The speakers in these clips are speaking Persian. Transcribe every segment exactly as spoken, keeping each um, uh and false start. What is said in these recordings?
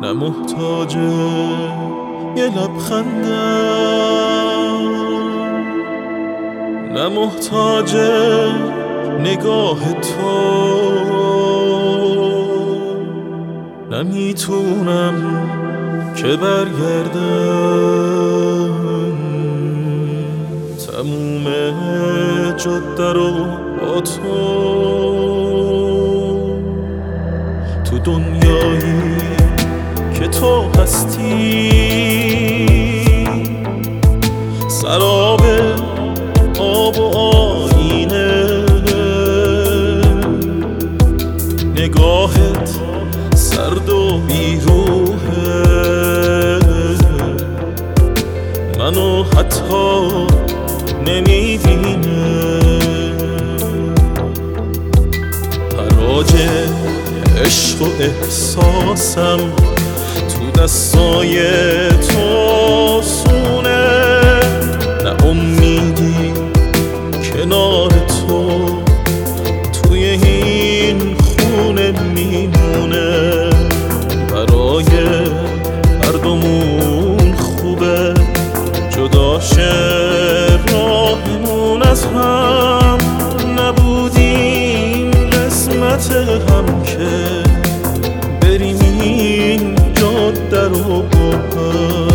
نه محتاج یه لبخندم، نه محتاج نگاه تو، نمیتونم که برگردم تموم جاده رو با تو. تو دنیایی که تو هستی سراب آب و آینه، نگاهت سرد و بیروحه، منو حتی نمیبینه. حراج عشق و احساسم تو دستای تو سونه، نه امیدی کنار تو توی این خونه میمونه. برای هر دومون خوبه جداشه راهمون از هم، نبودیم قسمت هم که بریم این جاده رو با هم.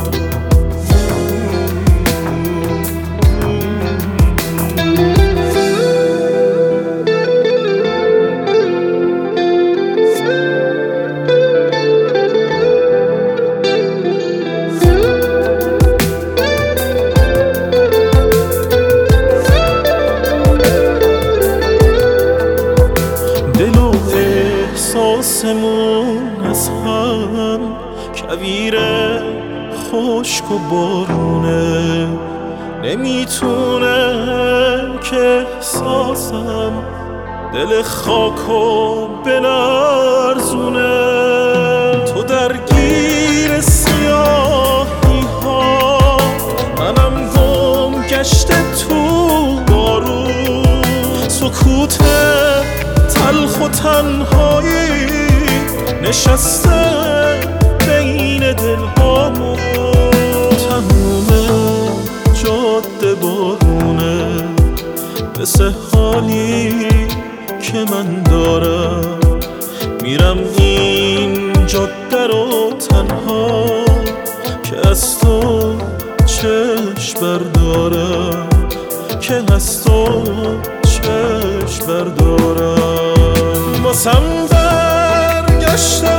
احساسمون از هم کویره خشک و بارونه، نمیتونه که احساسم دل خاک و بلرزونه. تو درگیر سیاهی ها، منم گم گشته تو بارون، سکوت تلخ و تنهایی نشسته بین دلهامون. تموم جاده بارونه، مثل حالی که من دارم میرم این جاده رو تنها، که از تو چشم بردارم، که از تو چشم بردارم. واسم برگشته